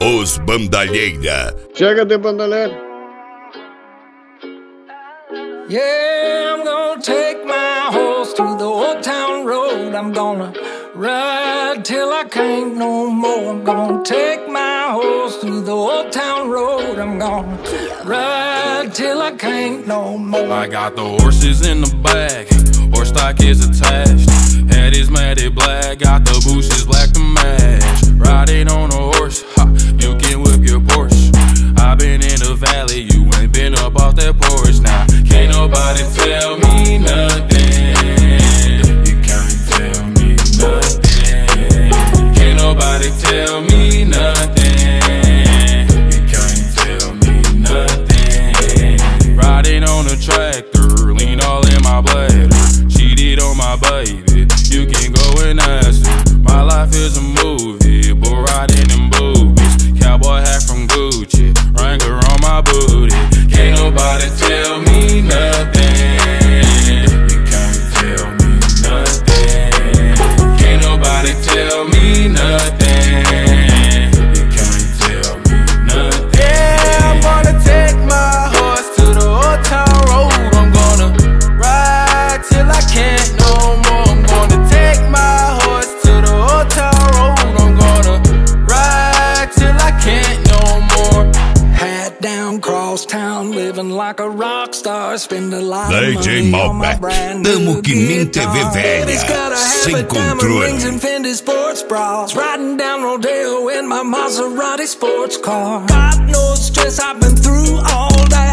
Os Bandalheira. Chega de bandalheira. Yeah, I'm gonna take my horse to the old town road. I'm gonna ride till I can't no more. I'm gonna take my horse to the old town road. I'm gonna ride till I can't no more. I got the horses in the back, horse stock is attached. Head is matted black, got the bushes black to match. Riding on a horse, ha, you can whip your Porsche. I been in the valley, you ain't been up off that porch. Now, can't nobody tell me nothing. You can't tell me nothing. Can't nobody tell me nothing. You can't tell me nothing. Riding on a tractor, lean all in my bladder. Cheated on my baby, you can go and ask her. My life is a movie, but riding in boobies. Cowboy hat from Gucci, Wrangler on my booty. Can't nobody tell me nothing. You can't tell me nothing. Can't nobody tell me nothing. You can't tell me nothing. Yeah, I'm gonna take my horse to the old town road. I'm gonna ride till I can't no more. I'm gonna take my horse to the old town road. I'm gonna ride till I can't no more. Hat down, cross town, living like a rock star. Spend a lot of DJ money on my Malbec. brand Tamo new que nem TV guitar. velha, Baby's got a sem habit, diamond rings controle. and Fendi sports bras. Riding down Rodeo in my Maserati sports car. God knows stress I've been through all day.